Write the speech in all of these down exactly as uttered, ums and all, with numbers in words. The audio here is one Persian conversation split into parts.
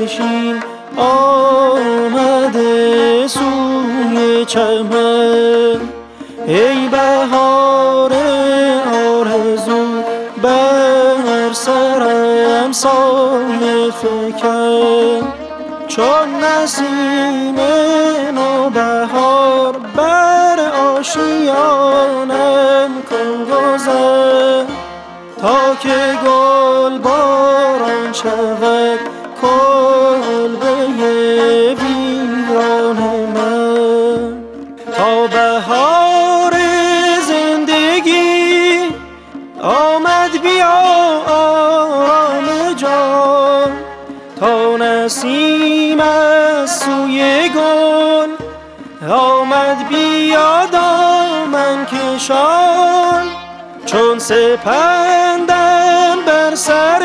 دلنشین آمده سوی چمن. ای بهار آرزو بر سرم سایه فکن، چون نسیم نوبهار بر آشیانم کن گذر، تا که گل باران شود کلبه ویران من. تا بهار زندگی آمد بیا آرام جان، تا نسیم از سوی گل آمد بیا دامن کشان. چون سپندم بر سر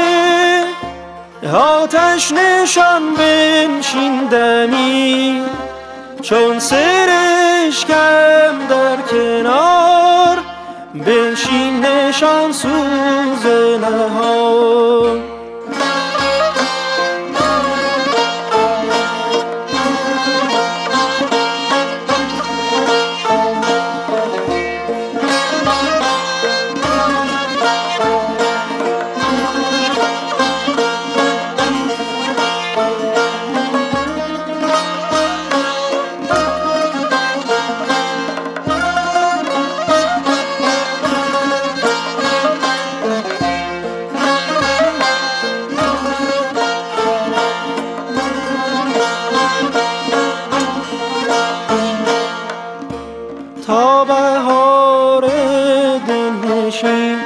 آتش نشان بنشین دمی، چون سرشکم در کنار بنشین نشان سوز نهان. تا بهار دلنشین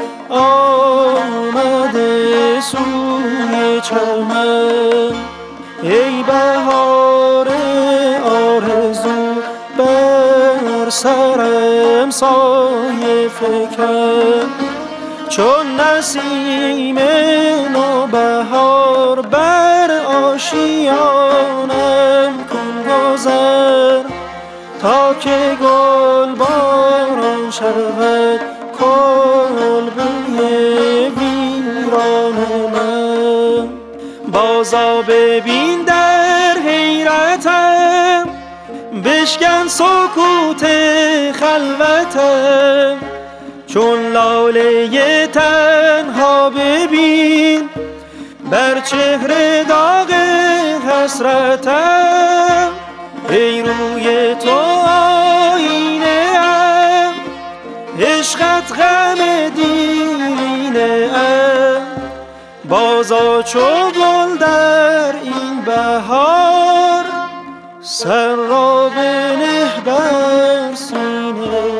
آمده سوی چمن. ای بهار آرزو بر سرم سایه فکن، چون نسیم نوبهار بر آشیانم کن گذر، تا که گل باران شود کلبه ویران من. بازا ببین در حیرتم، بشکن سکوت خلوتم، چون لاله تنها ببین بر چهره داغ حسرتم. ای روی تو آینه ام، عشقت غم دیرینه ام، بازا چو گل در این بهار سر را بنه بر سینه.